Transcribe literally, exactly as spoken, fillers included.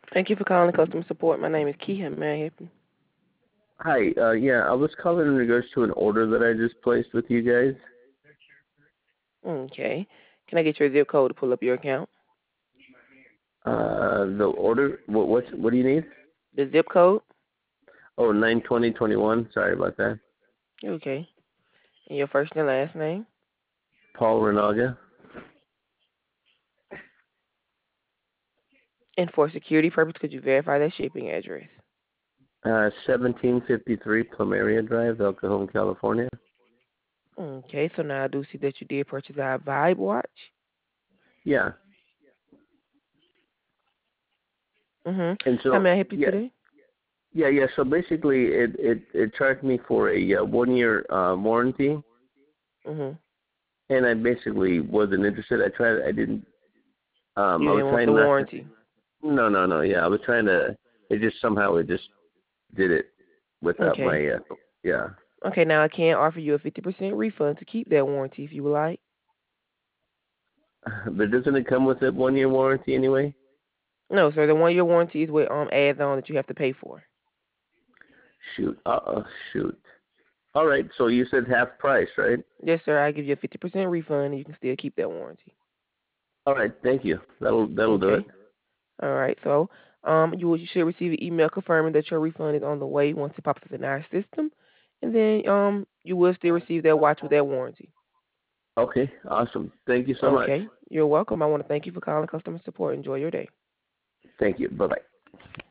Thank you for calling customer support. My name is Key. How may I help you? Hi, uh, yeah, I was calling in regards to an order that I just placed with you guys. Okay. Can I get your zip code to pull up your account? Uh, the order, what, what's, what do you need? The zip code? Oh, nine twenty twenty one. Sorry about that. Okay. And your first and last name? Paul Renaga, And for security purpose, could you verify that shipping address? uh, seventeen fifty-three Plumeria Drive, El Cajon, California. Okay, so now I do see that you did purchase our Vibe watch. Yeah, Mm-hmm. and How so, may I help you yeah, today? yeah, yeah, so basically it, it, it charged me for a uh, one year, uh, warranty, Mm-hmm. and I basically wasn't interested. I tried, I didn't, um, You I was didn't want the trying not to, warranty. no, no, no, yeah, I was trying to, it just somehow, it just did it without Okay. my, uh, yeah. Okay, now I can offer you a fifty percent refund to keep that warranty if you would like. But doesn't it come with a one year warranty anyway? No, sir, the one-year warranty is with um ads on that you have to pay for. Shoot. Uh oh, shoot. All right, so you said half price, right? Yes, sir, I give you a fifty percent refund and you can still keep that warranty. All right, thank you. That'll that'll do it. Okay. All right. So um, you, will, you should receive an email confirming that your refund is on the way once it pops up in our system, and then um, you will still receive that watch with that warranty. Okay, awesome. Thank you so much. Okay. You're welcome. I want to thank you for calling customer support. Enjoy your day. Thank you. Bye bye.